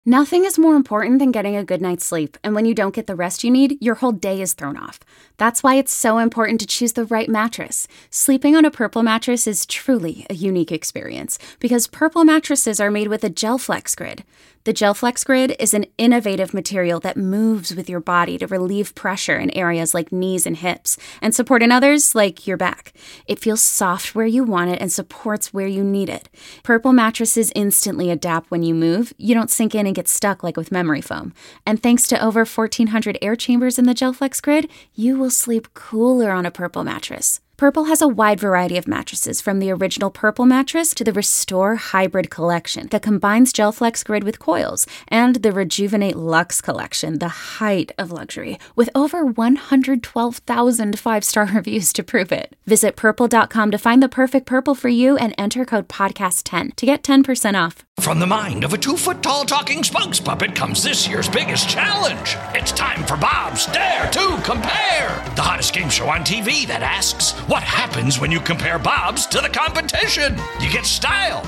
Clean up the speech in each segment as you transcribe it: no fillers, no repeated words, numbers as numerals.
Nothing is more important than getting a good night's sleep, and when you don't get the rest you need, your whole day is thrown off. That's why it's so important to choose the right mattress. Sleeping on a Purple mattress is truly a unique experience, because Purple mattresses are made with a GelFlex Grid. The GelFlex Grid is an innovative material that moves with your body to relieve pressure in areas like knees and hips, and support in others like your back. It feels soft where you want it and supports where you need it. Purple mattresses instantly adapt when you move. You don't sink in and get stuck like with memory foam. And thanks to over 1,400 air chambers in the GelFlex Grid, you will sleep cooler on a Purple mattress. Purple has a wide variety of mattresses, from the original Purple mattress to the Restore Hybrid collection that combines GelFlex Grid with coils, and the Rejuvenate Luxe collection, the height of luxury, with over 112,000 five-star reviews to prove it. Visit purple.com to find the perfect Purple for you and enter code podcast10 to get 10% off. From the mind of a 2-foot-tall talking spokes puppet comes this year's biggest challenge. It's time for Bob's Dare to Compare, the hottest game show on TV that asks, what happens when you compare Bob's to the competition? You get style.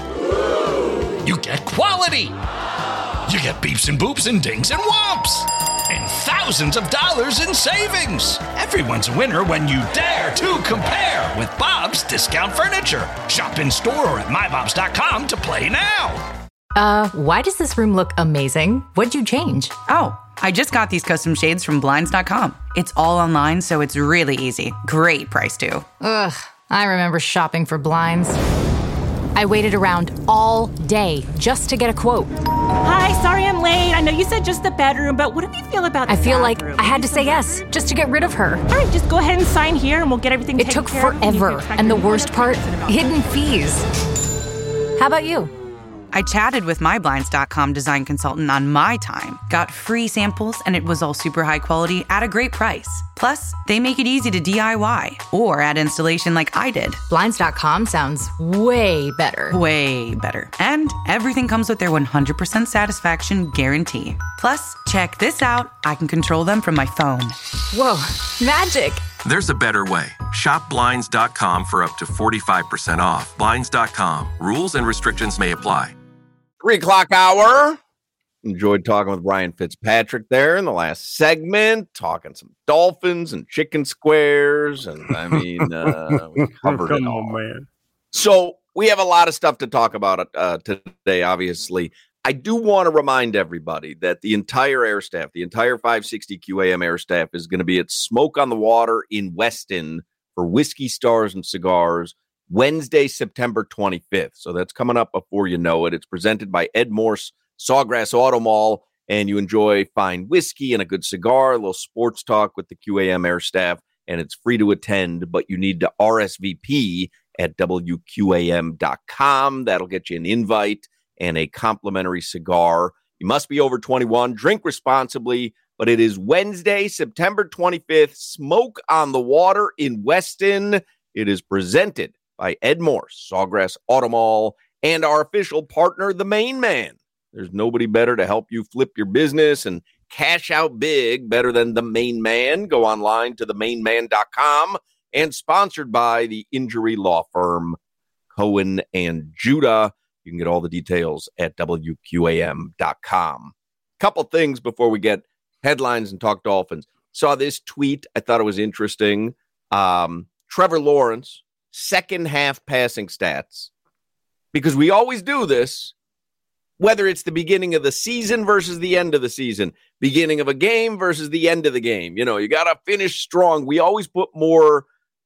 You get quality. You get beeps and boops and dings and whomps. And thousands of dollars in savings. Everyone's a winner when you dare to compare with Bob's Discount Furniture. Shop in store or at mybobs.com to play now. Why does this room look amazing? What'd you change? Oh, I just got these custom shades from Blinds.com. It's all online, so it's really easy. Great price, too. Ugh, I remember shopping for blinds. I waited around all day just to get a quote. Hi, sorry I'm late. I know you said just the bedroom, but what do you feel about the I feel bathroom? like I had to say yes just to get rid of her. All right, just go ahead and sign here and we'll get everything taken care of. It took forever, and the worst part, hidden fees. How about you? I chatted with my Blinds.com design consultant on my time, got free samples, and it was all super high quality at a great price. Plus, they make it easy to DIY or add installation like I did. Blinds.com sounds way better. Way better. And everything comes with their 100% satisfaction guarantee. Plus, check this out. I can control them from my phone. Whoa, magic. There's a better way. Shop Blinds.com for up to 45% off. Blinds.com. Rules and restrictions may apply. 3 o'clock hour. Enjoyed talking with Ryan Fitzpatrick there in the last segment, talking some dolphins and chicken squares. And I mean, we covered it all. Man. So we have a lot of stuff to talk about today, obviously. I do want to remind everybody that the entire air staff, the entire 560 QAM air staff is going to be at Smoke on the Water in Weston for Whiskey Stars and Cigars Wednesday, September 25th. So that's coming up before you know it. It's presented by Ed Morse, Sawgrass Auto Mall, and you enjoy fine whiskey and a good cigar, a little sports talk with the QAM air staff, and it's free to attend, but you need to RSVP at WQAM.com. That'll get you an invite and a complimentary cigar. You must be over 21. Drink responsibly, but it is Wednesday, September 25th, Smoke on the Water in Weston. It is presented by Ed Morse, Sawgrass Auto Mall, and our official partner, The Main Man. There's nobody better to help you flip your business and cash out big better than The Main Man. Go online to themainman.com, and sponsored by the injury law firm Cohen and Judah. You can get all the details at WQAM.com. Couple things before we get headlines and talk Dolphins. Saw this tweet. I thought it was interesting. Trevor Lawrence, second half passing stats, because we always do this, whether it's the beginning of the season versus the end of the season, beginning of a game versus the end of the game. You know, you got to finish strong. We always put more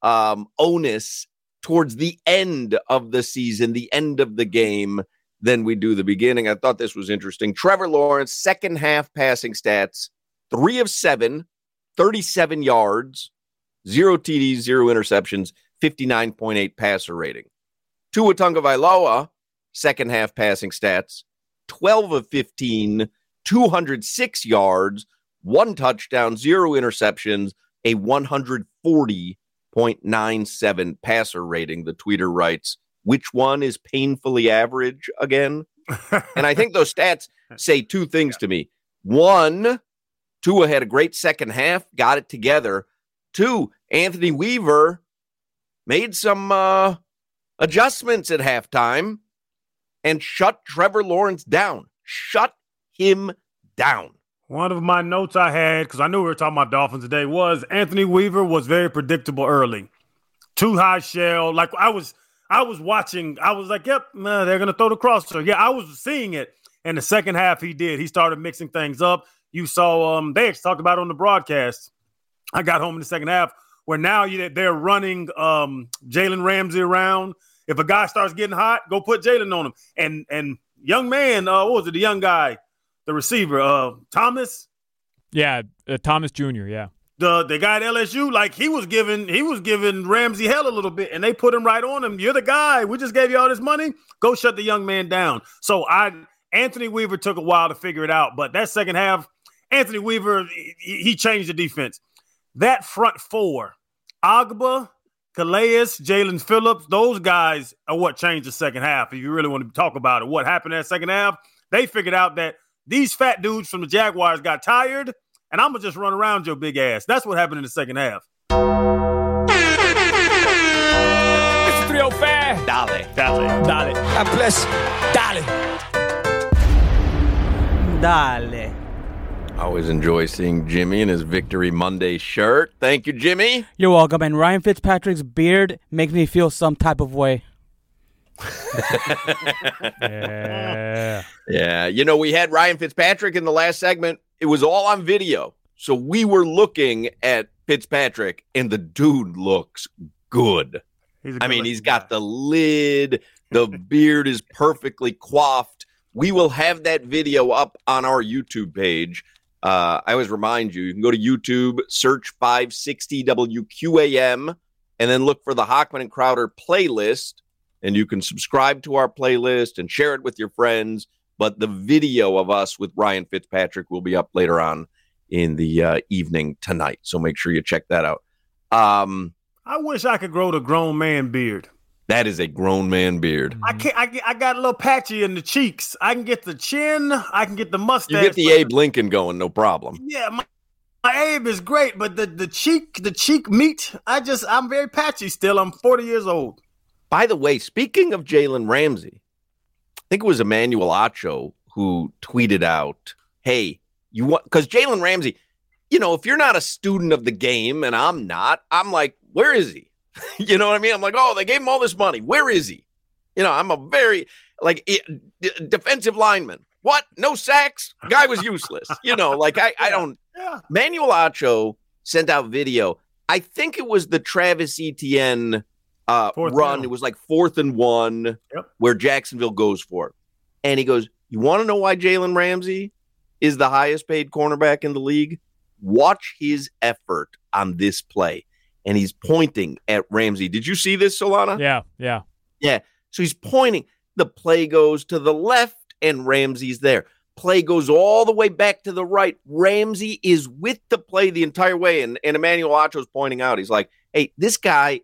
onus towards the end of the season, the end of the game, than we do the beginning. I thought this was interesting. Trevor Lawrence, second half passing stats, 3 of 7, 37 yards, 0 TDs, 0 interceptions, 59.8 passer rating. Tua Tagovailoa, second half passing stats, 12 of 15, 206 yards, 1 touchdown, 0 interceptions, a 140.97 passer rating. The tweeter writes, which one is painfully average again? And I think those stats say 2 things to me. 1, Tua had a great second half, got it together. 2, Anthony Weaver made some adjustments at halftime and shut Trevor Lawrence down. Shut him down. One of my notes I had, because I knew we were talking about Dolphins today, was Anthony Weaver was very predictable early. Too high shell. Like I was watching, I was like, yep, they're going to throw the crosser. Yeah, I was seeing it. In the second half, he did. He started mixing things up. You saw they talked about it on the broadcast. I got home in the second half where now they're running Jalen Ramsey around. If a guy starts getting hot, go put Jalen on him. And young man, what was it, the young guy, the receiver, Thomas? Yeah, Thomas Jr., yeah. The guy at LSU, like he was giving Ramsey hell a little bit, and they put him right on him. You're the guy. We just gave you all this money. Go shut the young man down. So Anthony Weaver took a while to figure it out, but that second half, Anthony Weaver, he changed the defense. That front four, Agba, Calais, Jalen Phillips, those guys are what changed the second half. If you really want to talk about it, what happened in that second half, they figured out that these fat dudes from the Jaguars got tired, and I'm going to just run around your big ass. That's what happened in the second half. It's 305. Dale. God bless. Dale. I always enjoy seeing Jimmy in his Victory Monday shirt. Thank you, Jimmy. You're welcome. And Ryan Fitzpatrick's beard makes me feel some type of way. Yeah. You know, we had Ryan Fitzpatrick in the last segment. It was all on video. So we were looking at Fitzpatrick, and the dude looks good. He's got the lid. The beard is perfectly coiffed. We will have that video up on our YouTube page. I always remind you can go to YouTube, search 560 WQAM, and then look for the Hochman and Crowder playlist. And you can subscribe to our playlist and share it with your friends. But the video of us with Ryan Fitzpatrick will be up later on in the evening tonight. So make sure you check that out. I wish I could grow the grown man beard. That is a grown man beard. I can't. I got a little patchy in the cheeks. I can get the chin. I can get the mustache. You get the Abe Lincoln going, no problem. Yeah, my Abe is great, but the cheek meat. I'm very patchy still. I'm 40 years old. By the way, speaking of Jalen Ramsey, I think it was Emmanuel Acho who tweeted out, "Hey, you want?" Because Jalen Ramsey, if you're not a student of the game, and I'm not, I'm like, where is he? You know what I mean? I'm like, oh, they gave him all this money. Where is he? I'm a very defensive lineman. What? No sacks? Guy was useless. I don't. Yeah. Manuel Acho sent out video. I think it was the Travis Etienne run. Down. It was like 4th and 1 where Jacksonville goes for it. And he goes, you want to know why Jalen Ramsey is the highest paid cornerback in the league? Watch his effort on this play. And he's pointing at Ramsey. Did you see this, Solana? Yeah. So he's pointing. The play goes to the left, and Ramsey's there. Play goes all the way back to the right. Ramsey is with the play the entire way. And Emmanuel Acho's pointing out, he's like, hey, this guy,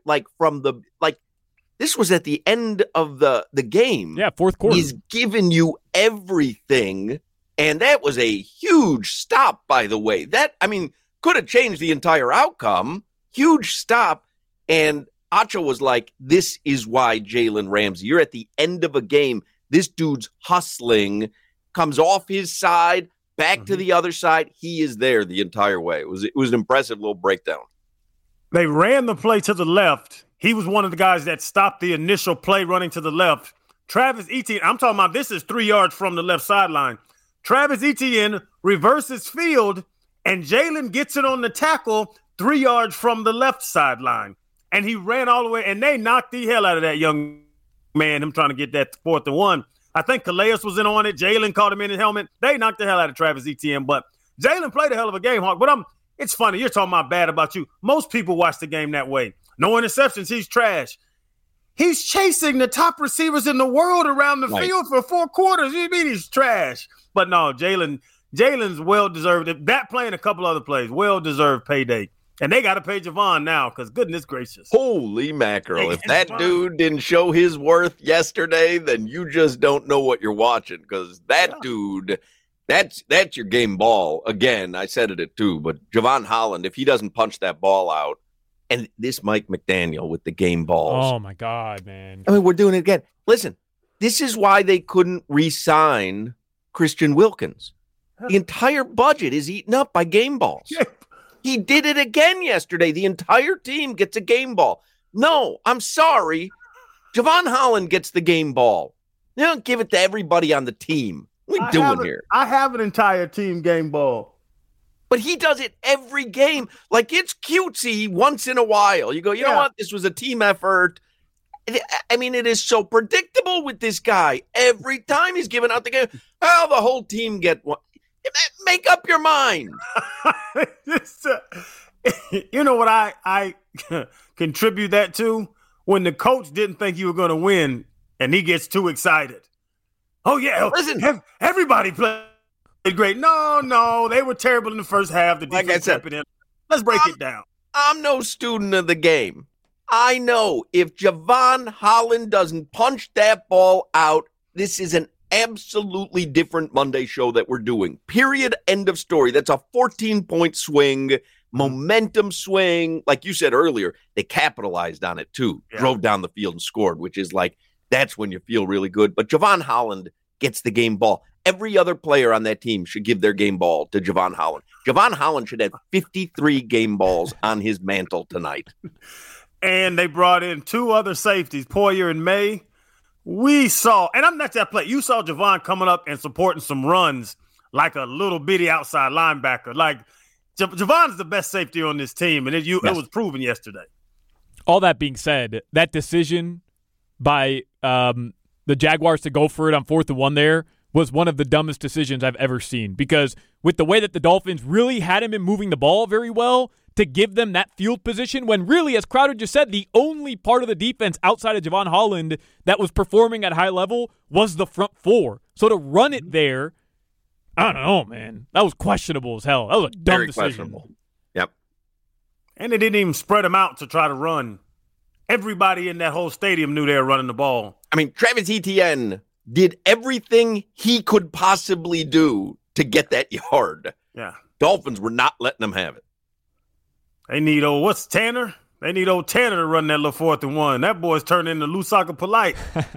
this was at the end of the game. Yeah, fourth quarter. He's given you everything. And that was a huge stop, by the way. Could have changed the entire outcome. Huge stop. And Acho was like, this is why Jalen Ramsey. You're at the end of a game. This dude's hustling, comes off his side, back to the other side. He is there the entire way. It was an impressive little breakdown. They ran the play to the left. He was one of the guys that stopped the initial play running to the left. Travis Etienne, I'm talking about this is 3 yards from the left sideline. Travis Etienne reverses field, and Jalen gets it on the tackle 3 yards from the left sideline. And he ran all the way, and they knocked the hell out of that young man, him trying to get that 4th and 1. I think Calais was in on it. Jalen caught him in his helmet. They knocked the hell out of Travis Etienne. But Jalen played a hell of a game, Hawk. But it's funny. You're talking about bad about you. Most people watch the game that way. No interceptions. He's trash. He's chasing the top receivers in the world around the field for 4 quarters. You mean he's trash? But no, Jalen's well-deserved. That play and a couple other plays, well-deserved payday. And they got to pay Javon now because goodness gracious. Holy mackerel. If that dude didn't show his worth yesterday, then you just don't know what you're watching because that dude, that's your game ball. Again, I said it too, but Javon Holland, if he doesn't punch that ball out, and this Mike McDaniel with the game balls. Oh, my God, man. We're doing it again. Listen, this is why they couldn't re-sign Christian Wilkins The entire budget is eaten up by game balls. Yeah. He did it again yesterday. The entire team gets a game ball. No, I'm sorry. Jevon Holland gets the game ball. They don't give it to everybody on the team. What are we doing here? I have an entire team game ball. But he does it every game. Like, it's cutesy once in a while. You go, you know what? This was a team effort. I mean, it is so predictable with this guy. Every time he's giving out the game, oh, the whole team get one. Make up your mind. You know what I contribute that to? When the coach didn't think you were going to win and he gets too excited. Oh, yeah. Listen, everybody played great. No, they were terrible in the first half. The defense kept it in. Let's break it down. I'm no student of the game. I know if Jevon Holland doesn't punch that ball out, this is an absolutely different Monday show that we're doing. Period. End of story. That's a 14-point swing, momentum swing. Like you said earlier, they capitalized on it too. Yeah. Drove down the field and scored, which is like, that's when you feel really good. But Jevon Holland gets the game ball. Every other player on that team should give their game ball to Jevon Holland. Jevon Holland should have 53 game balls on his mantle tonight. And they brought in two other safeties, Poyer and May. We saw, and I'm not that play. You saw Jevon coming up and supporting some runs like a little bitty outside linebacker. Like Javon's the best safety on this team, and it was proven yesterday. All that being said, that decision by the Jaguars to go for it on 4th and 1 there was one of the dumbest decisions I've ever seen, because with the way that the Dolphins really hadn't been moving the ball very well, to give them that field position when really, as Crowder just said, the only part of the defense outside of Jevon Holland that was performing at high level was the front four. So to run it there, I don't know, man. That was questionable as hell. That was a dumb decision. Questionable. Yep. And they didn't even spread them out to try to run. Everybody in that whole stadium knew they were running the ball. I mean, Travis Etienne did everything he could possibly do to get that yard. Yeah. Dolphins were not letting them have it. They need Tanner? They need old Tanner to run that little 4th and 1. That boy's turned into Lusaka Polite.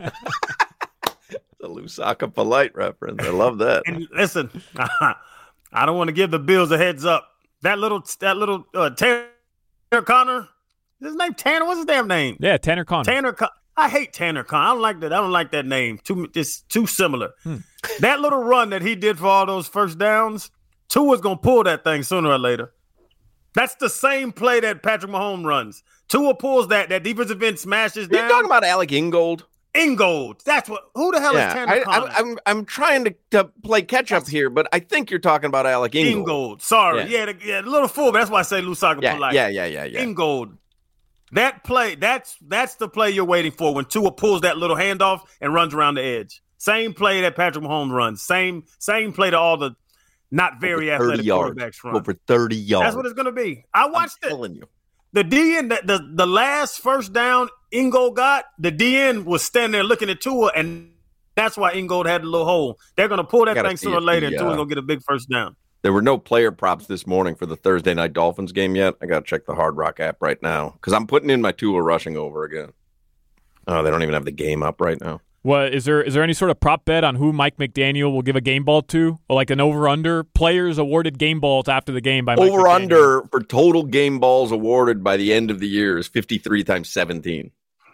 The Lusaka Polite reference. I love that. And listen, I don't want to give the Bills a heads up. That little Tanner Connor. Is his name Tanner? What's his damn name? Yeah, Tanner Connor. I hate Tanner Connor. I don't like that name. It's too similar. That little run that he did for all those first downs, Tua's gonna pull that thing sooner or later. That's the same play that Patrick Mahomes runs. Tua pulls that defensive end smashes down. You're talking about Alec Ingold? Ingold. That's what. Who the hell is Tanner Connor? I'm trying to play catch up here, but I think you're talking about Alec Ingold. Ingold. Sorry. Yeah, the little fool. That's why I say Lusaka Polite. Yeah. Ingold. That play, that's the play you're waiting for when Tua pulls that little handoff and runs around the edge. Same play that Patrick Mahomes runs. Same play to all the not very athletic quarterbacks run. Over 30 yards. That's what it's going to be. I watched it. I'm telling you. The DN, the last first down Ingold got, the DN was standing there looking at Tua, and that's why Ingold had the little hole. They're going to pull that thing sooner or later, and Tua's going to get a big first down. There were no player props this morning for the Thursday night Dolphins game yet. I got to check the Hard Rock app right now because I'm putting in my Tua rushing over again. Oh, they don't even have the game up right now. What is there any sort of prop bet on who Mike McDaniel will give a game ball to? Or like an over-under? Players awarded game balls after the game by Mike McDaniel. Over-under for total game balls awarded by the end of the year is 53 times 17.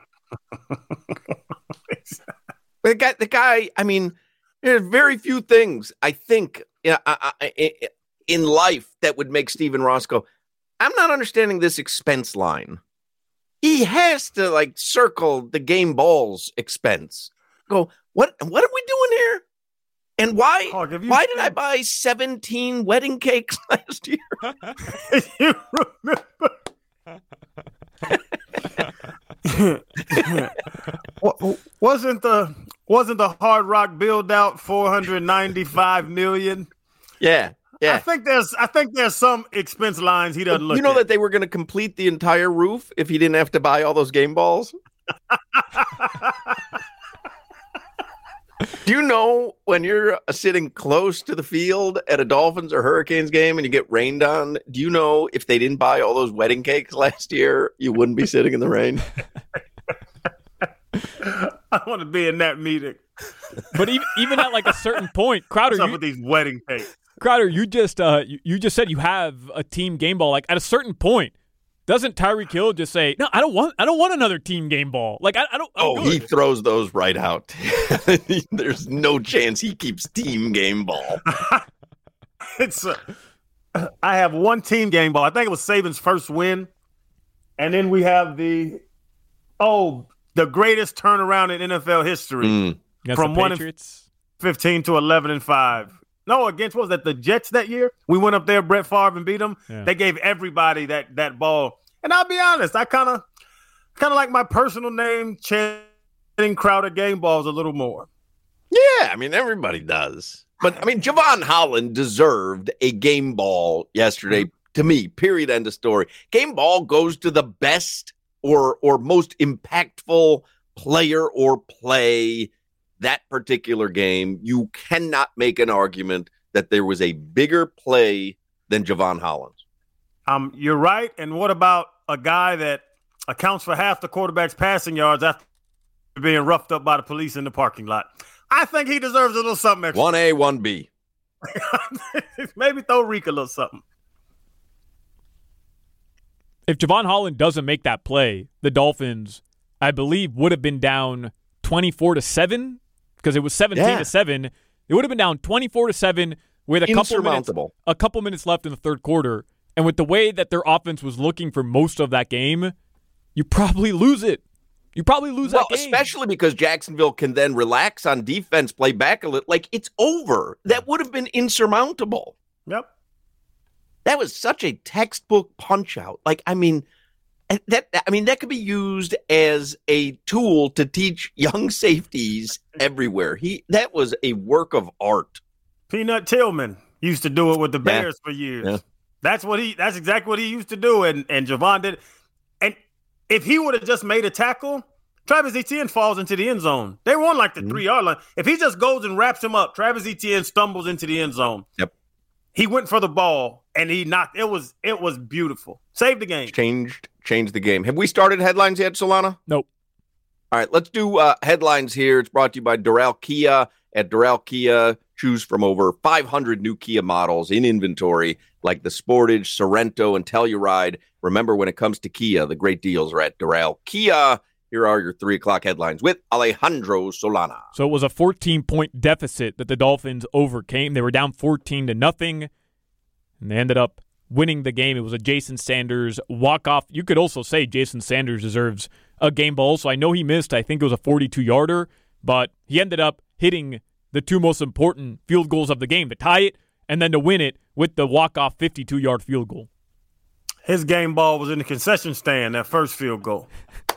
The guy, I mean, there's very few things, I think, in life that would make Stephen Ross go, I'm not understanding this expense line. He has to, circle the game balls expense. Go, what are we doing here? And why did I buy 17 wedding cakes last year? You remember? Wasn't the Hard Rock build out $495 million? Yeah. I think there's some expense lines he doesn't look at. You know that they were going to complete the entire roof if he didn't have to buy all those game balls? Do you know when you're sitting close to the field at a Dolphins or Hurricanes game and you get rained on, do you know if they didn't buy all those wedding cakes last year, you wouldn't be sitting in the rain? I want to be in that meeting. But even at a certain point, Crowder, what's up with these wedding cakes? Crowder, you just said you have a team game ball. Like at a certain point, doesn't Tyreek Hill just say, "No, I don't want another team game ball." Like I don't. Oh, he throws those right out. There's no chance he keeps team game ball. I have one team game ball. I think it was Saban's first win, and then we have the greatest turnaround in NFL history from 1-15 to 11-5. No, against what was that? The Jets that year. We went up there, Brett Favre, and beat them. Yeah. They gave everybody that ball. And I'll be honest, I kind of like my personal name, Channing Crowder game balls a little more. Yeah, I mean everybody does. But I mean Javon Holland deserved a game ball yesterday. To me, period, end of story. Game ball goes to the best or most impactful player or play that particular game. You cannot make an argument that there was a bigger play than Javon Holland's. You're right. And what about a guy that accounts for half the quarterback's passing yards after being roughed up by the police in the parking lot? I think he deserves a little something extra. 1A, 1B. Maybe throw Reek a little something. If Javon Holland doesn't make that play, the Dolphins, I believe, would have been down 24-7 because it was 17-7. It would have been down 24-7 with a couple minutes left in the third quarter. And with the way that their offense was looking for most of that game, you probably lose it. You probably lose that game. Especially because Jacksonville can then relax on defense, play back a little. Like, it's over. That would have been insurmountable. Yep. That was such a textbook punch-out. Like, that could be used as a tool to teach young safeties everywhere. That was a work of art. Peanut Tillman used to do it with the Bears for years. Yeah. That's exactly what he used to do, and Javon did. And if he would have just made a tackle, Travis Etienne falls into the end zone. They were on like the 3-yard line. If he just goes and wraps him up, Travis Etienne stumbles into the end zone. Yep. He went for the ball and he knocked. It was beautiful. Saved the game. Changed the game. Have we started headlines yet, Solana? Nope. All right, let's do headlines here. It's brought to you by Doral Kia. At Doral Kia, choose from over 500 new Kia models in inventory, like the Sportage, Sorento, and Telluride. Remember, when it comes to Kia, the great deals are at Doral Kia. Here are your 3 o'clock headlines with Alejandro Solana. So it was a 14-point deficit that the Dolphins overcame. They were down 14-0, and they ended up winning the game. It was a Jason Sanders walk-off. You could also say Jason Sanders deserves a game ball. So I know he missed, I think it was a 42-yarder, but he ended up hitting the 2 most important field goals of the game, to tie it and then to win it with the walk-off 52-yard field goal. His game ball was in the concession stand, that first field goal.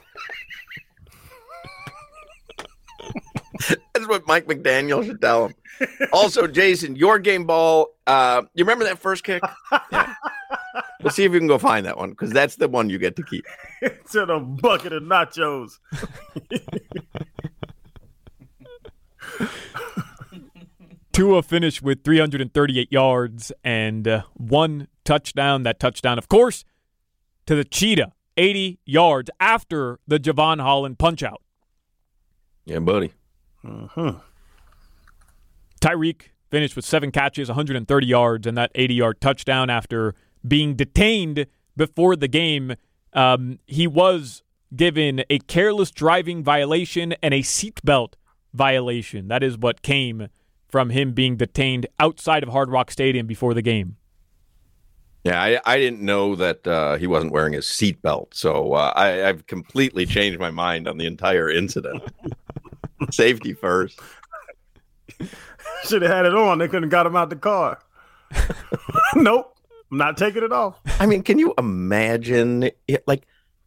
That's what Mike McDaniel should tell him. Also, Jason, your game ball, you remember that first kick? Yeah. Let's see if you can go find that one, because that's the one you get to keep. It's in a bucket of nachos. Tua finished with 338 yards and 1 touchdown. That touchdown, of course, to the Cheetah, 80 yards after the Javon Holland punch-out. Yeah, buddy. Tyreek finished with 7 catches, 130 yards, and that 80-yard touchdown after being detained before the game. He was given a careless driving violation and a seatbelt violation. That is what came from him being detained outside of Hard Rock Stadium before the game. Yeah, I didn't know that he wasn't wearing his seatbelt, so I've completely changed my mind on the entire incident. Safety first. Should have had it on. They couldn't have got him out the car. Nope. I'm not taking it off. I mean, can you imagine it? Like,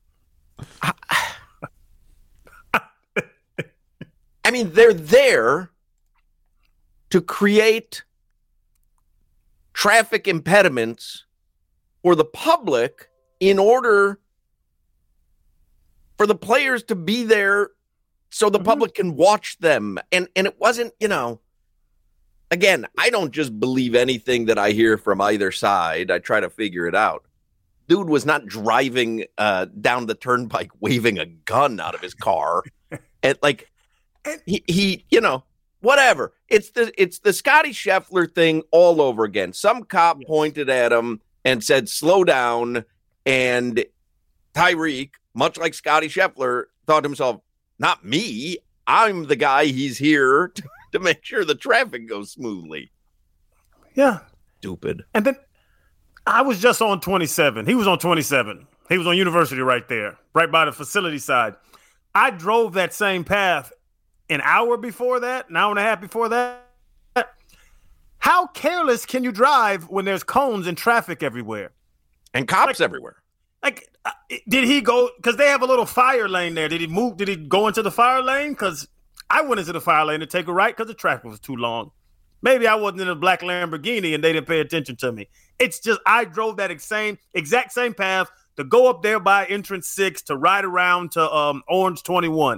I mean, they're there to create traffic impediments for the public in order for the players to be there so the public can watch them. And it wasn't, again, I don't just believe anything that I hear from either side. I try to figure it out. Dude was not driving down the turnpike waving a gun out of his car. And he whatever. It's the Scotty Scheffler thing all over again. Some cop pointed at him and said, slow down. And Tyreek, much like Scotty Scheffler, thought to himself, not me. I'm the guy. He's here to make sure the traffic goes smoothly. Yeah. Stupid. And then I was just on 27. He was on 27. He was on University right there, right by the facility side. I drove that same path an hour before that, an hour and a half before that. How careless can you drive when there's cones and traffic everywhere? And cops everywhere. Did he go, because they have a little fire lane there. Did he go into the fire lane? Because I went into the fire lane to take a right because the traffic was too long. Maybe I wasn't in a black Lamborghini and they didn't pay attention to me. It's just I drove that exact same path to go up there by entrance 6 to ride around to Orange 21.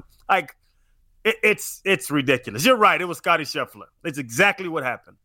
It's ridiculous. You're right. It was Scotty Scheffler. It's exactly what happened.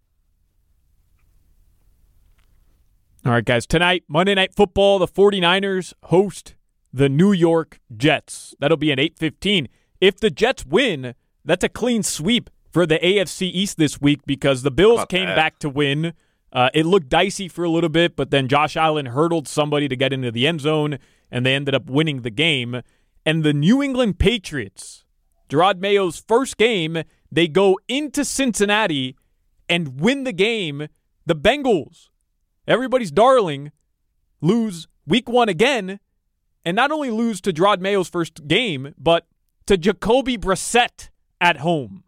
All right, guys. Tonight, Monday Night Football, the 49ers host the New York Jets. That'll be at 8:15. If the Jets win, that's a clean sweep for the AFC East this week because the Bills came back to win. It looked dicey for a little bit, but then Josh Allen hurdled somebody to get into the end zone, and they ended up winning the game. And the New England Patriots, Gerard Mayo's first game, they go into Cincinnati and win the game. The Bengals, everybody's darling, lose week 1 again, and not only lose to Gerard Mayo's first game, but to Jacoby Brissett at home.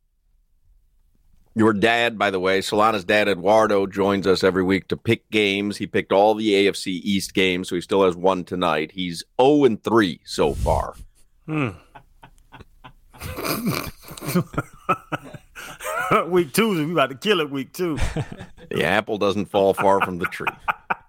Your dad, by the way, Solana's dad, Eduardo, joins us every week to pick games. He picked all the AFC East games, so he still has one tonight. He's 0-3 so far. Week 2, we about to kill it week 2. The apple doesn't fall far from the tree.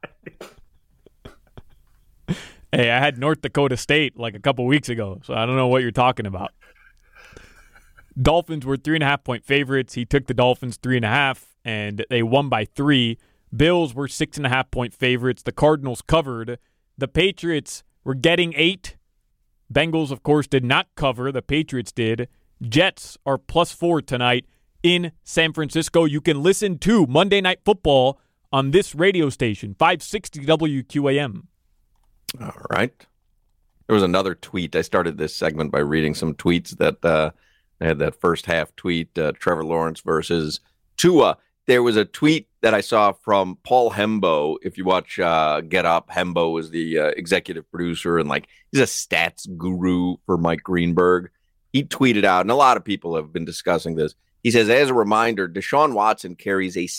Hey, I had North Dakota State like a couple weeks ago, so I don't know what you're talking about. Dolphins were 3.5-point favorites. He took the Dolphins 3.5, and they won by 3. Bills were 6.5-point favorites. The Cardinals covered. The Patriots were getting 8. Bengals, of course, did not cover. The Patriots did. Jets are +4 tonight in San Francisco. You can listen to Monday Night Football on this radio station, 560 WQAM. All right. There was another tweet. I started this segment by reading some tweets that I had that first half tweet, Trevor Lawrence versus Tua. There was a tweet that I saw from Paul Hembo. If you watch Get Up, Hembo is the executive producer and he's a stats guru for Mike Greenberg. He tweeted out, and a lot of people have been discussing this. He says, as a reminder, Deshaun Watson carries a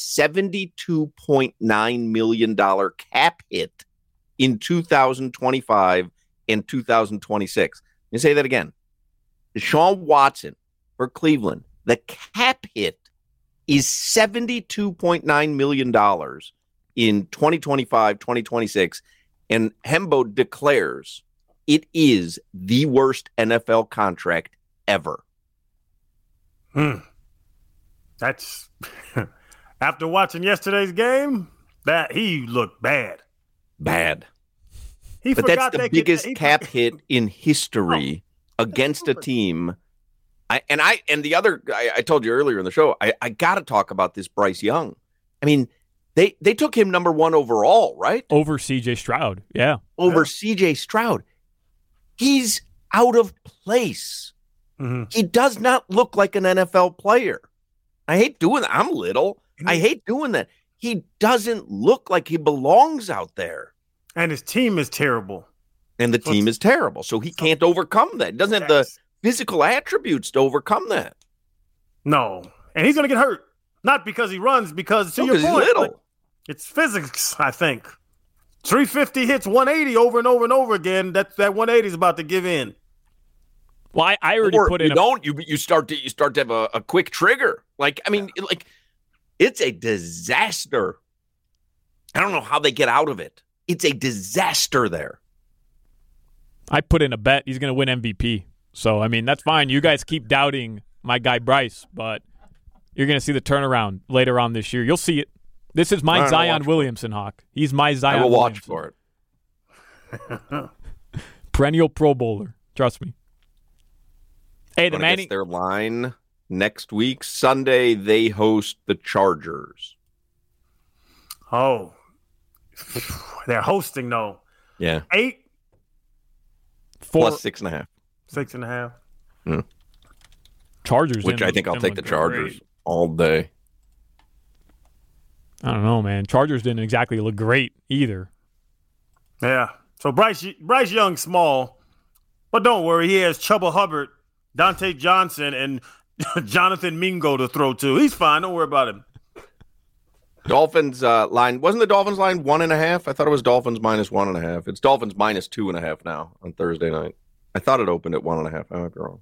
$72.9 million cap hit in 2025 and 2026. Let me say that again. Deshaun Watson for Cleveland, the cap hit is $72.9 million in 2025, 2026, and Hembo declares it is the worst NFL contract ever. That's after watching yesterday's game, that he looked bad. But that's the biggest cap hit in history against a team. I told you earlier in the show, I got to talk about this Bryce Young. I mean, they took him number 1 overall, right? Over C.J. Stroud, yeah. Over C.J. Stroud. He's out of place. Mm-hmm. He does not look like an NFL player. I hate doing that. I'm little. I hate doing that. He doesn't look like he belongs out there. And his team is terrible. And the team is terrible, so he can't overcome that. He doesn't have the physical attributes to overcome that. No. And he's going to get hurt. Not because he runs, because to your point, he's little. It's physics, I think. 350 hits 180 over and over and over again. That 180 is about to give in. Well, I already put in. You start to have a quick trigger. It's a disaster. I don't know how they get out of it. It's a disaster there. I put in a bet he's going to win MVP. So, I mean, that's fine. You guys keep doubting my guy Bryce, but you're going to see the turnaround later on this year. You'll see it. This is my Zion Williamson, Hawk. He's my Zion Williamson. I will watch for it. Perennial Pro Bowler. Trust me. Hey, the Manning. Their line next week. Sunday, they host the Chargers. Oh, they're hosting, though. Yeah. 8? Plus 6.5. 6.5. Chargers. Which I think I'll take the Chargers all day. I don't know, man. Chargers didn't exactly look great either. Yeah. So Bryce Young, small. But don't worry. He has Chuba Hubbard, Dante Johnson, and Jonathan Mingo to throw to. He's fine. Don't worry about him. Dolphins line. Wasn't the Dolphins line 1.5? I thought it was Dolphins minus 1.5. It's Dolphins minus 2.5 now on Thursday night. I thought it opened at 1.5. I might be wrong.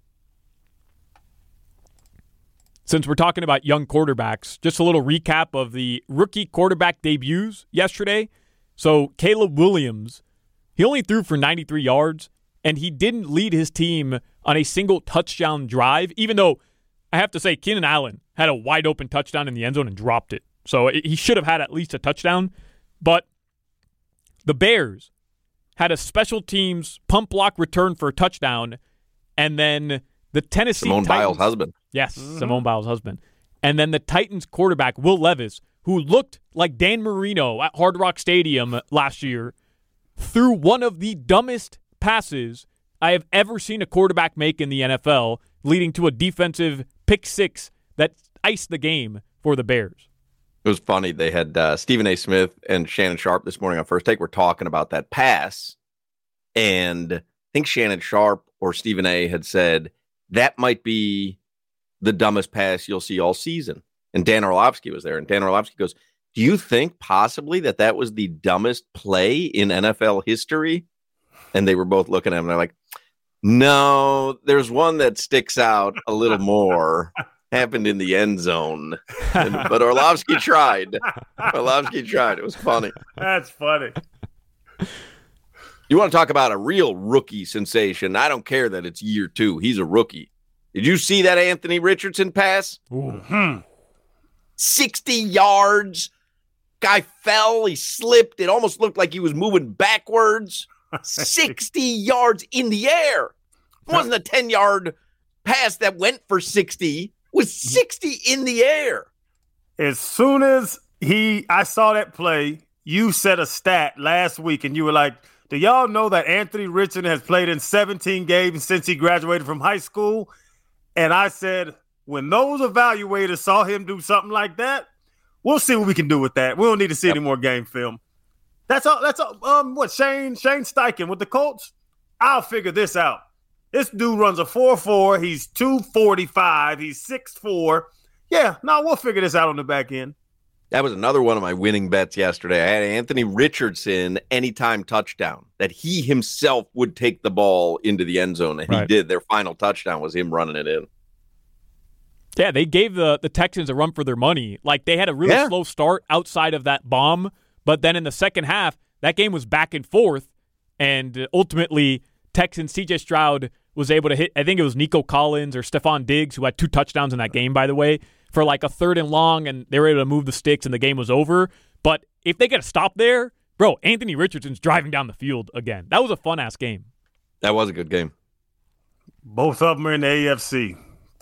Since we're talking about young quarterbacks, just a little recap of the rookie quarterback debuts yesterday. So Caleb Williams, he only threw for 93 yards, and he didn't lead his team on a single touchdown drive, even though I have to say Keenan Allen had a wide open touchdown in the end zone and dropped it. So he should have had at least a touchdown. But the Bears had a special teams pump block return for a touchdown, and then the Tennessee Simone Titans, Biles' husband. Yes, Simone Biles' husband. And then the Titans quarterback, Will Levis, who looked like Dan Marino at Hard Rock Stadium last year, threw one of the dumbest passes I have ever seen a quarterback make in the NFL, leading to a defensive pick six that iced the game for the Bears. It was funny. They had Stephen A. Smith and Shannon Sharp this morning on First Take. We're talking about that pass. And I think Shannon Sharp or Stephen A. had said that might be the dumbest pass you'll see all season. And Dan Orlovsky was there. And Dan Orlovsky goes, do you think possibly that was the dumbest play in NFL history? And they were both looking at him. And they're like, no, there's one that sticks out a little more. Happened in the end zone. But Orlovsky tried. It was funny. That's funny. You want to talk about a real rookie sensation? I don't care that it's year 2. He's a rookie. Did you see that Anthony Richardson pass? 60 yards. Guy fell. He slipped. It almost looked like he was moving backwards. 60 yards in the air. It wasn't a 10-yard pass that went for 60. It was 60 in the air. As soon as I saw that play, you said a stat last week, and you were like, do y'all know that Anthony Richardson has played in 17 games since he graduated from high school? And I said, when those evaluators saw him do something like that, we'll see what we can do with that. We don't need to see any more game film. That's all. What, Shane Steichen with the Colts? I'll figure this out. This dude runs a 4.4. He's 245. He's 6'4". Yeah, no, we'll figure this out on the back end. That was another one of my winning bets yesterday. I had Anthony Richardson anytime touchdown, that he himself would take the ball into the end zone, and he did. Their final touchdown was him running it in. Yeah, they gave the Texans a run for their money. Like, they had a really slow start outside of that bomb, but then in the second half, that game was back and forth, and ultimately, Texans, C.J. Stroud was able to hit, I think it was Nico Collins or Stephon Diggs, who had 2 touchdowns in that game, by the way, for like a 3rd and long, and they were able to move the sticks, and the game was over. But if they get a stop there, bro, Anthony Richardson's driving down the field again. That was a fun-ass game. That was a good game. Both of them are in the AFC.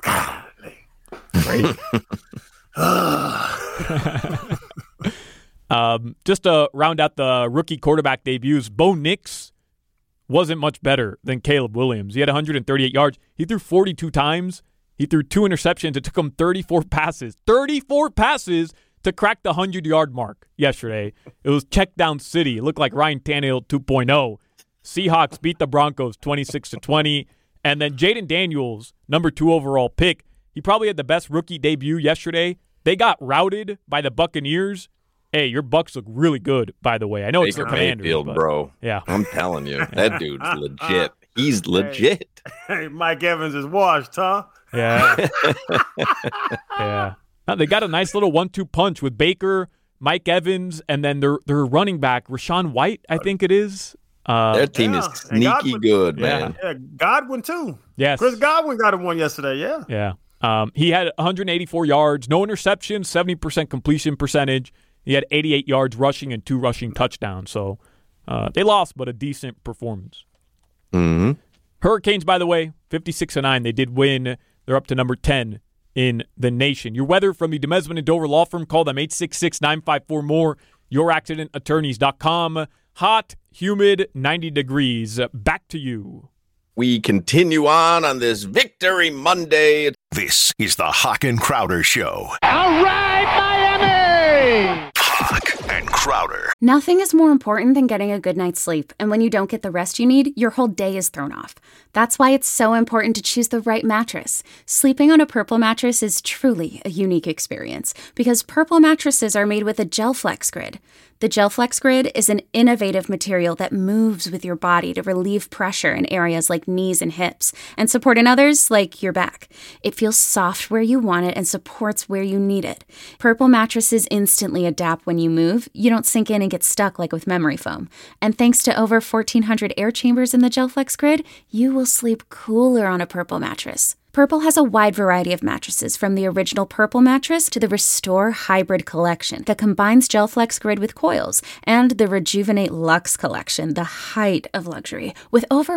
Just to round out the rookie quarterback debuts, Bo Nix wasn't much better than Caleb Williams. He had 138 yards. He threw 42 times. He threw 2 interceptions. It took him 34 passes to crack the 100-yard mark yesterday. It was check down city. It looked like Ryan Tannehill 2.0. Seahawks beat the Broncos 26-20. And then Jaden Daniels, number 2 overall pick, he probably had the best rookie debut yesterday. They got routed by the Buccaneers. Hey, your Bucs look really good, by the way. I know it's the Commanders, Mayfield, bro. Yeah. I'm telling you, that dude's legit. He's legit. Hey, Mike Evans is washed, huh? Yeah. Yeah. Now, they got a nice little 1-2 punch with Baker, Mike Evans, and then their running back, Rashawn White, I think it is. Their team is sneaky good, man. Yeah, Godwin, too. Yes. Chris Godwin got him one yesterday, yeah. Yeah. He had 184 yards, no interceptions, 70% completion percentage. He had 88 yards rushing and 2 rushing touchdowns. So they lost, but a decent performance. Mm-hmm. Hurricanes, by the way, 56-9. They did win. They're up to number 10 in the nation. Your weather from the Demesman and Dover Law Firm. Call them 866-954-MORE. YourAccidentAttorneys.com. Hot, humid, 90 degrees. Back to you. We continue on this Victory Monday. This is the Hawk and Crowder Show. All right, Miami! Hawk and Crowder. Nothing is more important than getting a good night's sleep, and when you don't get the rest you need, your whole day is thrown off. That's why it's so important to choose the right mattress. Sleeping on a Purple mattress is truly a unique experience because Purple mattresses are made with a GelFlex Grid. The GelFlex Grid is an innovative material that moves with your body to relieve pressure in areas like knees and hips and support in others like your back. It feels soft where you want it and supports where you need it. Purple mattresses instantly adapt when you move. You don't sink in and get stuck like with memory foam. And thanks to over 1,400 air chambers in the GelFlex Grid, you will sleep cooler on a Purple mattress. Purple has a wide variety of mattresses, from the original Purple mattress to the Restore Hybrid collection that combines GelFlex Grid with coils, and the Rejuvenate Luxe collection, the height of luxury, with over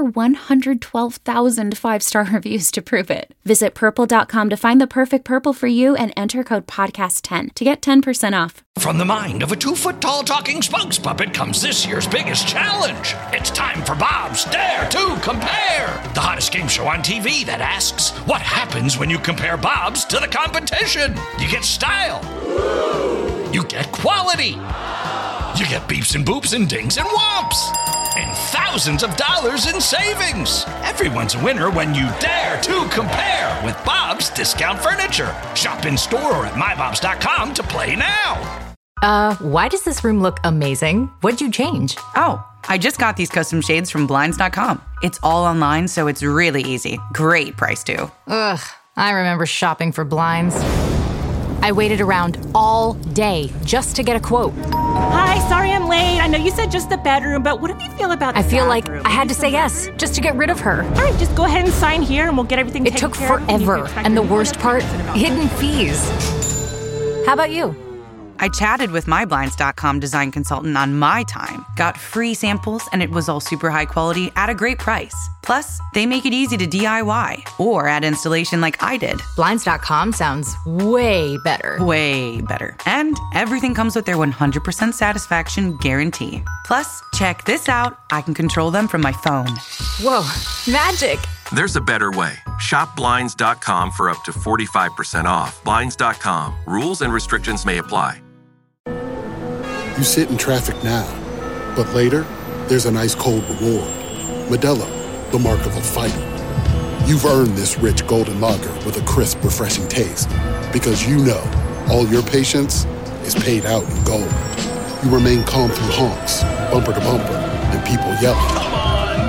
112,000 five-star reviews to prove it. Visit Purple.com to find the perfect Purple for you and enter code PODCAST10 to get 10% off. From the mind of a 2-foot-tall talking spokes puppet comes this year's biggest challenge. It's time for Bob's Dare to Compare, the hottest game show on TV that asks, what happens when you compare Bob's to the competition? You get style. You get quality. You get beeps and boops and dings and whomps. And thousands of dollars in savings. Everyone's a winner when you dare to compare with Bob's Discount Furniture. Shop in store or at mybobs.com to play now. Why does this room look amazing? What'd you change? Oh, I just got these custom shades from Blinds.com. It's all online, so it's really easy. Great price, too. Ugh, I remember shopping for blinds. I waited around all day just to get a quote. Hi, sorry I'm late. I know you said just the bedroom, but what do you feel about the I feel bathroom? like I had to say yes just to get rid of her. All right, just go ahead and sign here and we'll get everything taken care of. It took forever, and the worst part, hidden fees. How about you? I chatted with my Blinds.com design consultant on my time, got free samples, and it was all super high quality at a great price. Plus, they make it easy to DIY or add installation like I did. Blinds.com sounds way better. Way better. And everything comes with their 100% satisfaction guarantee. Plus, check this out. I can control them from my phone. Whoa, magic. There's a better way. Shop Blinds.com for up to 45% off. Blinds.com. Rules and restrictions may apply. You sit in traffic now, but later, there's an ice-cold reward. Modelo, the mark of a fighter. You've earned this rich golden lager with a crisp, refreshing taste. Because you know, all your patience is paid out in gold. You remain calm through honks, bumper to bumper, and people yelling. Come on,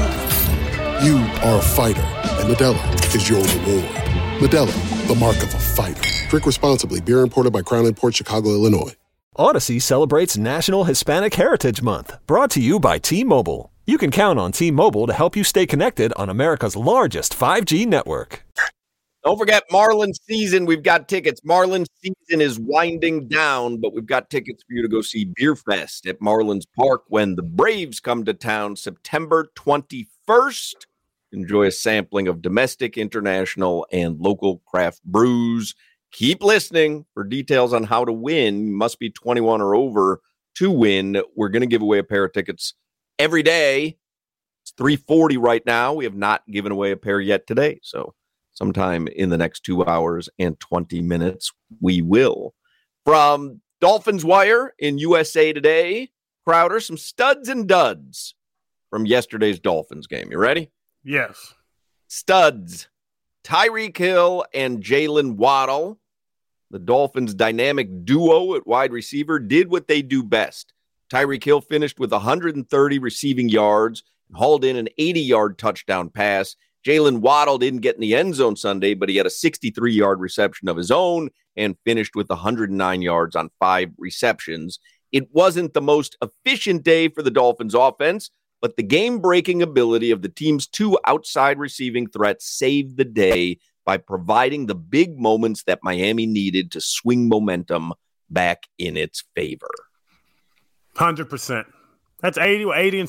move! You are a fighter, and Modelo is your reward. Modelo, the mark of a fighter. Drink responsibly. Beer imported by Crown Imports, Chicago, Illinois. Odyssey celebrates National Hispanic Heritage Month, brought to you by T-Mobile. You can count on T-Mobile to help you stay connected on America's largest 5G network. Don't forget Marlins season. We've got tickets. Marlins season is winding down, but we've got tickets for you to go see Beer Fest at Marlins Park when the Braves come to town September 21st. Enjoy a sampling of domestic, international, and local craft brews. Keep listening for details on how to win. You must be 21 or over to win. We're going to give away a pair of tickets every day. It's $340 right now. We have not given away a pair yet today. So sometime in the next 2 hours and 20 minutes, we will. From Dolphins Wire in USA Today, Crowder, some studs and duds from yesterday's Dolphins game. You ready? Yes. Studs. Tyreek Hill and Jalen Waddle, the Dolphins' dynamic duo at wide receiver, did what they do best. Tyreek Hill finished with 130 receiving yards and hauled in an 80-yard touchdown pass. Jalen Waddle didn't get in the end zone Sunday, but he had a 63-yard reception of his own and finished with 109 yards on 5 receptions. It wasn't the most efficient day for the Dolphins offense, but the game-breaking ability of the team's 2 outside receiving threats saved the day by providing the big moments that Miami needed to swing momentum back in its favor. 100%. That's 80 and 60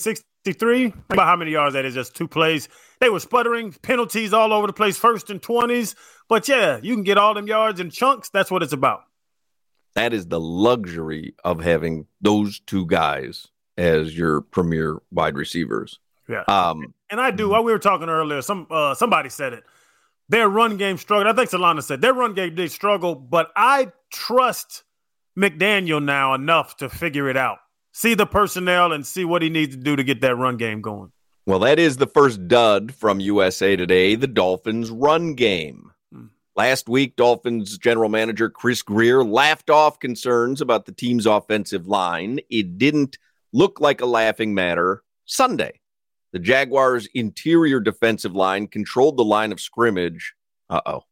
63. About how many yards that is, just 2 plays. They were sputtering, penalties all over the place, 1st and 20s. But, yeah, you can get all them yards in chunks. That's what it's about. That is the luxury of having those 2 guys as your premier wide receivers. Yeah. And I do. While we were talking earlier, somebody said it. Their run game struggled. I think Solana said their run game did struggle, but I trust McDaniel now enough to figure it out. See the personnel and see what he needs to do to get that run game going. Well, that is the first dud from USA Today, the Dolphins' run game. Last week, Dolphins general manager Chris Grier laughed off concerns about the team's offensive line. It didn't look like a laughing matter Sunday. The Jaguars' interior defensive line controlled the line of scrimmage. Got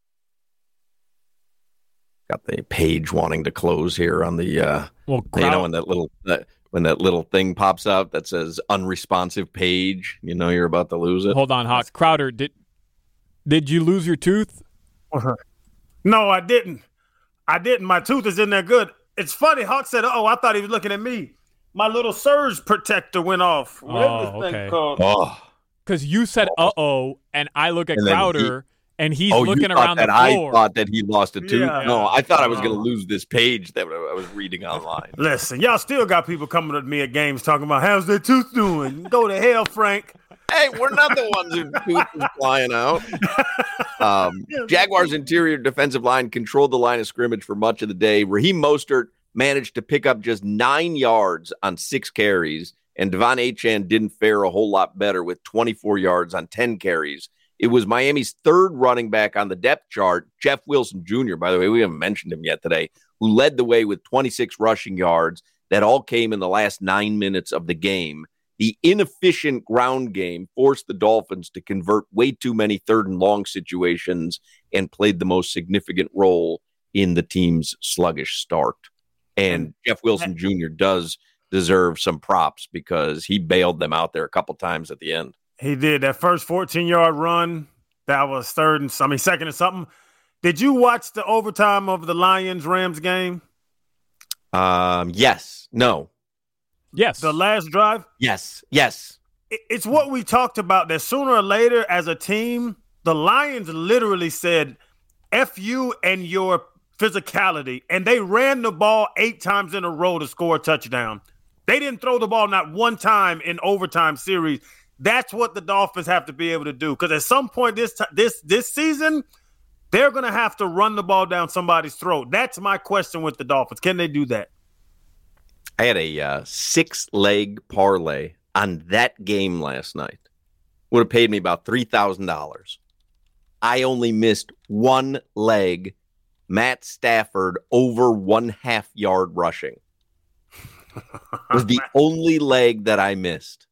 the page wanting to close here on the when that little thing pops up that says unresponsive page, you're about to lose it. Hold on, Hawk. Crowder, did you lose your tooth? No, I didn't. My tooth is in there good. It's funny. Hawk said, I thought he was looking at me. My little surge protector went off. Whatever this thing called. Because you said, and I look at Crowder, and he's looking around the floor. I thought that he lost a tooth. Yeah. No, I thought I was going to lose this page that I was reading online. Listen, y'all still got people coming to me at games talking about, how's their tooth doing? Go to hell, Frank. Hey, we're not the ones whose tooth is flying out. Jaguars' interior defensive line controlled the line of scrimmage for much of the day. Raheem Mostert managed to pick up just 9 yards on 6 carries, and Devon Achane didn't fare a whole lot better with 24 yards on 10 carries. It was Miami's 3rd running back on the depth chart, Jeff Wilson Jr., by the way, we haven't mentioned him yet today, who led the way with 26 rushing yards. That all came in the last 9 minutes of the game. The inefficient ground game forced the Dolphins to convert way too many 3rd and long situations and played the most significant role in the team's sluggish start. And Jeff Wilson Jr. does deserve some props because he bailed them out there a couple times at the end. He did. That first 14-yard run, that was 2nd and something. Did you watch the overtime of the Lions-Rams game? Yes. No. Yes. The last drive? Yes. It's what we talked about, that sooner or later as a team, the Lions literally said, F you and your physicality, and they ran the ball 8 times in a row to score a touchdown. They didn't throw the ball not one time in overtime series. That's what the Dolphins have to be able to do, because at some point this season, they're going to have to run the ball down somebody's throat. That's my question with the Dolphins. Can they do that? I had a 6-leg parlay on that game last night. Would have paid me about $3,000. I only missed 1 leg. Matt Stafford over 1/2 yard rushing was the only leg that I missed.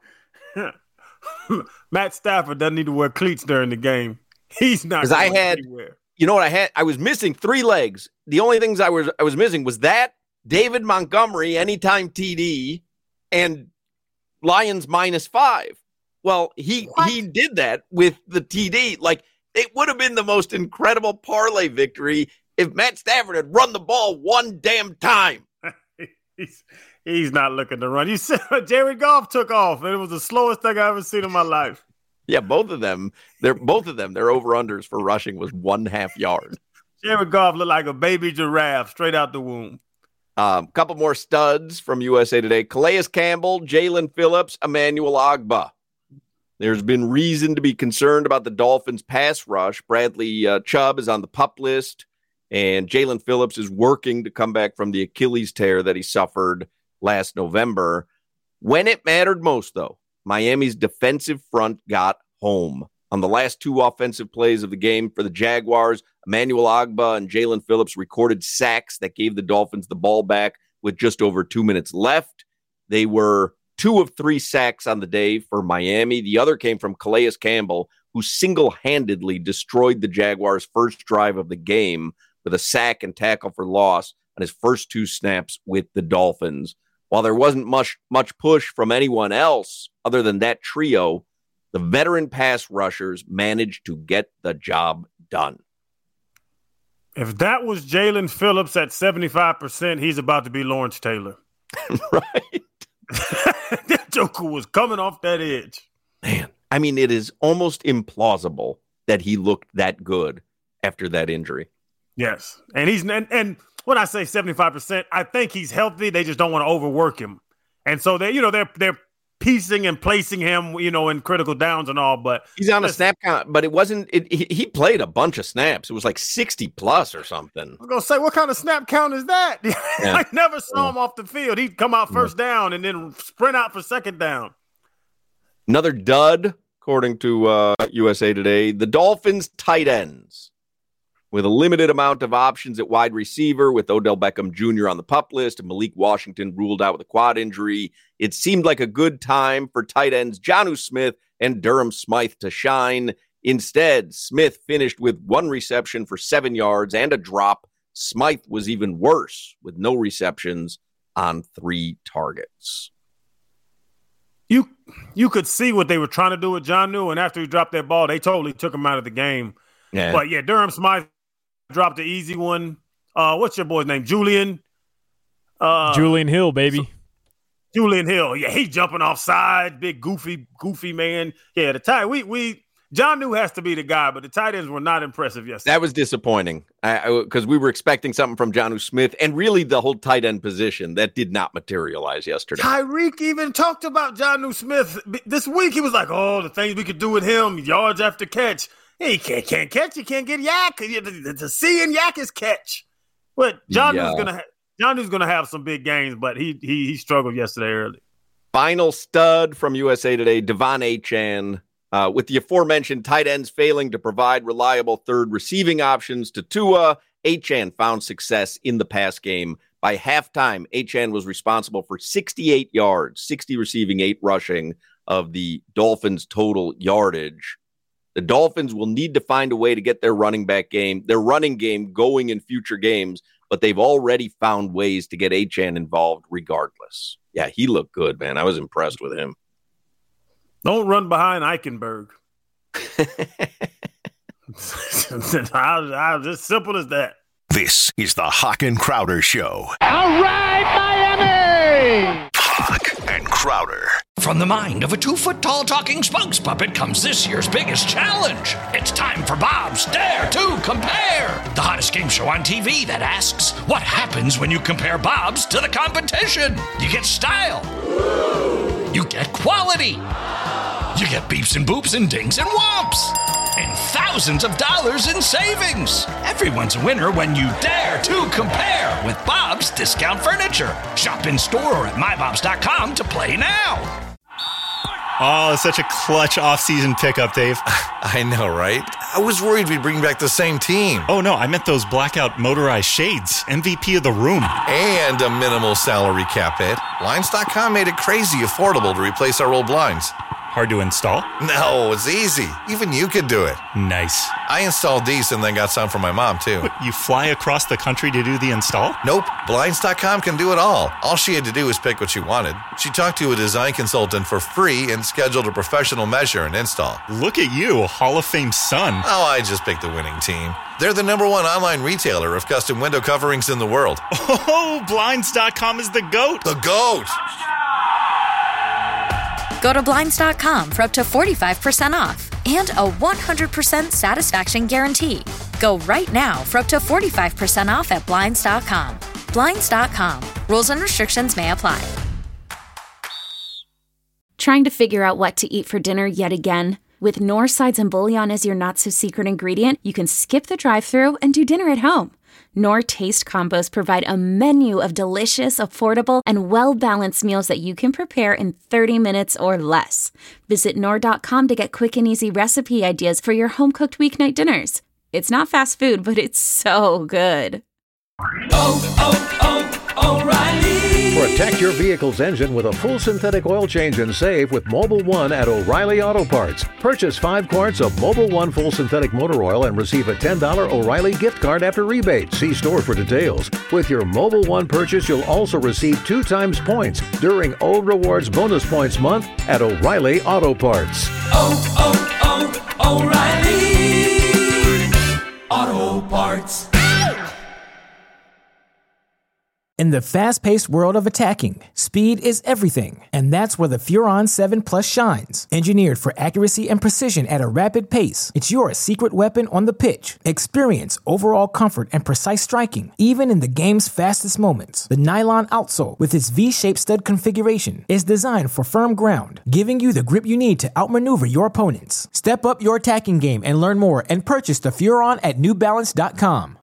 Matt Stafford doesn't need to wear cleats during the game. He's not. Because I had, anywhere. You know what I had? I was missing 3 legs. The only things I was missing was that David Montgomery anytime TD and Lions -5. Well, he did that with the TD. Like, it would have been the most incredible parlay victory if Matt Stafford had run the ball 1 damn time. He's not looking to run. You said Jared Goff took off, and it was the slowest thing I ever seen in my life. Yeah, both of them, their over-unders for rushing was 1/2 yard. Jared Goff looked like a baby giraffe straight out the womb. Couple more studs from USA Today. Calais Campbell, Jalen Phillips, Emmanuel Ogbah. There's been reason to be concerned about the Dolphins' pass rush. Bradley Chubb is on the PUP list, and Jalen Phillips is working to come back from the Achilles tear that he suffered last November. When it mattered most, though, Miami's defensive front got home. On the last 2 offensive plays of the game for the Jaguars, Emmanuel Ogbah and Jalen Phillips recorded sacks that gave the Dolphins the ball back with just over 2 minutes left. They were 2 of 3 sacks on the day for Miami. The other came from Calais Campbell, who single-handedly destroyed the Jaguars' first drive of the game with a sack and tackle for loss on his first 2 snaps with the Dolphins. While there wasn't much push from anyone else other than that trio, the veteran pass rushers managed to get the job done. If that was Jalen Phillips at 75%, he's about to be Lawrence Taylor. Right. That joker was coming off that edge. Man, I mean, it is almost implausible that he looked that good after that injury. Yes, and when I say 75%, I think he's healthy. They just don't want to overwork him, and so they're piecing and placing him, in critical downs and all. But he's on a snap count. But it wasn't. He played a bunch of snaps. It was like 60 plus or something. I'm gonna say, what kind of snap count is that? Yeah. I never saw him off the field. He'd come out first down and then sprint out for second down. Another dud, according to USA Today. The Dolphins tight ends, with a limited amount of options at wide receiver, with Odell Beckham Jr. on the PUP list and Malik Washington ruled out with a quad injury, it seemed like a good time for tight ends Jonnu Smith and Durham Smythe to shine. Instead, Smith finished with 1 reception for 7 yards and a drop. Smythe was even worse, with no receptions on 3 targets. You could see what they were trying to do with Jonnu, and after he dropped that ball, they totally took him out of the game. Yeah. But, Durham Smythe dropped the easy one. What's your boy's name? Julian Hill, baby. Julian Hill. Yeah, he's jumping off side. Big, goofy man. Yeah, the tight. Jonnu has to be the guy, but the tight ends were not impressive yesterday. That was disappointing because we were expecting something from Jonnu Smith and really the whole tight end position. That did not materialize yesterday. Tyreek even talked about Jonnu Smith this week. He was like, the things we could do with him, yards after catch. He can't catch. You can't get yak. The C in yak is catch. But Jonnu's gonna have some big games, but he struggled yesterday early. Final stud from USA Today, Devon Achane. With the aforementioned tight ends failing to provide reliable third receiving options to Tua, Achane found success in the pass game. By halftime, Achane was responsible for 68 yards, 60 receiving, 8 rushing of the Dolphins' total yardage. The Dolphins will need to find a way to get their running game going in future games, but they've already found ways to get Achane involved regardless. Yeah, he looked good, man. I was impressed with him. Don't run behind Eichenberg. As simple as that. This is the Hawk and Crowder Show. All right, Miami! Hawk and Crowder. From the mind of a 2-foot-tall talking spokes puppet comes this year's biggest challenge. It's time for Bob's Dare to Compare, the hottest game show on TV that asks, what happens when you compare Bob's to the competition? You get style. You get quality. You get beeps and boops and dings and whomps. And thousands of dollars in savings. Everyone's a winner when you dare to compare with Bob's Discount Furniture. Shop in store or at mybobs.com to play now. Oh, it's such a clutch off-season pickup, Dave. I know, right? I was worried we'd bring back the same team. Oh, no, I meant those blackout motorized shades. MVP of the room. And a minimal salary cap hit. Blinds.com made it crazy affordable to replace our old blinds. Hard to install? No, it's easy. Even you could do it. Nice. I installed these and then got some for my mom, too. What, you fly across the country to do the install? Nope. Blinds.com can do it all. All she had to do was pick what she wanted. She talked to a design consultant for free and scheduled a professional measure and install. Look at you, Hall of Fame son. Oh, I just picked the winning team. They're the #1 online retailer of custom window coverings in the world. Oh, Blinds.com is the GOAT. The GOAT! Go to Blinds.com for up to 45% off and a 100% satisfaction guarantee. Go right now for up to 45% off at Blinds.com. Blinds.com. Rules and restrictions may apply. Trying to figure out what to eat for dinner yet again? With Knorr sides and bouillon as your not-so-secret ingredient, you can skip the drive-thru and do dinner at home. Knorr Taste Combos provide a menu of delicious, affordable, and well-balanced meals that you can prepare in 30 minutes or less. Visit Knorr.com to get quick and easy recipe ideas for your home-cooked weeknight dinners. It's not fast food, but it's so good. O'Reilly! Protect your vehicle's engine with a full synthetic oil change and save with Mobil 1 at O'Reilly Auto Parts. Purchase 5 quarts of Mobil 1 full synthetic motor oil and receive a $10 O'Reilly gift card after rebate. See store for details. With your Mobil 1 purchase, you'll also receive 2 times points during O Rewards Bonus Points Month at O'Reilly Auto Parts. O'Reilly Auto Parts. In the fast-paced world of attacking, speed is everything, and that's where the Furon 7 Plus shines. Engineered for accuracy and precision at a rapid pace, it's your secret weapon on the pitch. Experience overall comfort and precise striking, even in the game's fastest moments. The nylon outsole, with its V-shaped stud configuration, is designed for firm ground, giving you the grip you need to outmaneuver your opponents. Step up your attacking game and learn more and purchase the Furon at NewBalance.com.